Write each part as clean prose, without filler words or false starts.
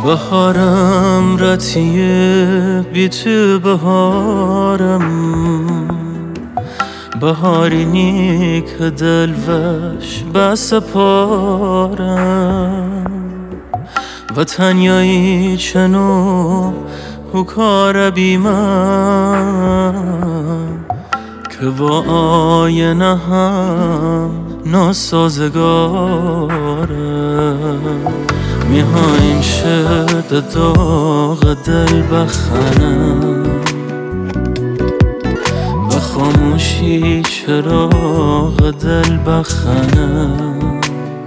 بهارم رتیه بی تو بهارم بهارینی که دلوش بس پارم و تنیایی چنو کار بی من که با آینه هم ناسازگاره میخوایم شد داغ دل بخنم و خاموشی چراغ دل بخنم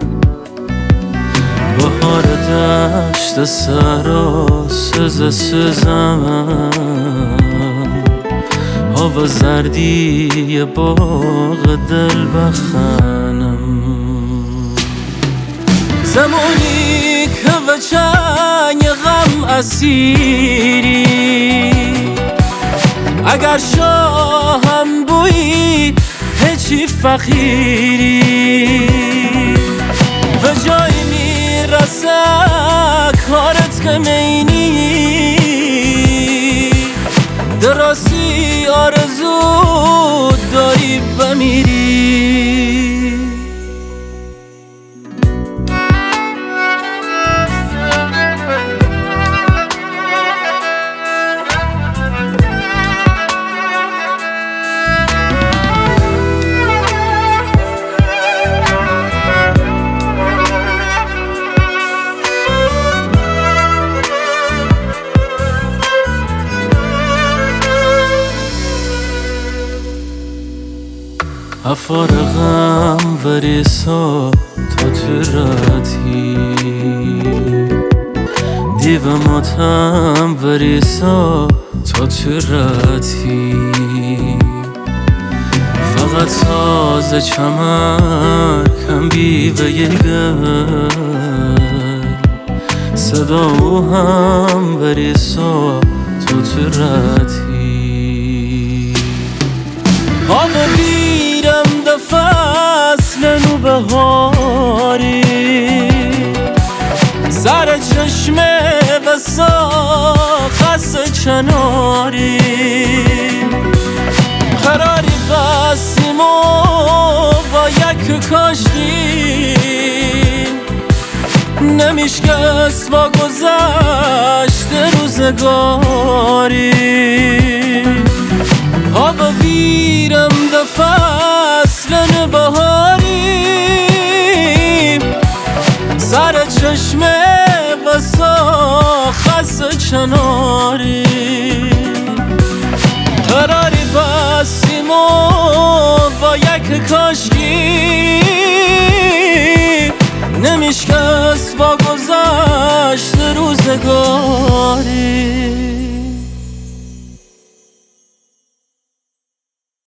بهار دشت سرا سزم هوا زردی باغ دل بخنم زمانی که و چنگ غم اسیری اگر شاهم بویی هیچی فقیری و جای میرسه کارت که مینی درستی آرزو داری بمیری افارغم وریسا تا تراتی دیو ماتم وریسا تا تراتی فقط ساز چمر کم بیوه یگر صدا او هم وریسا تا تراتی آقا بیرم ده فصل نو بهاری سر چشمه بسا خس چناری قراری بستیم و با یک کاشتیم نمیشکست با گذشت روزگاری آقا ویرم ده فصل بهاری سر چشمه بسا خس چناری قراری بستیم و با یک کاشکی نمیشکست با گذشت روزگاری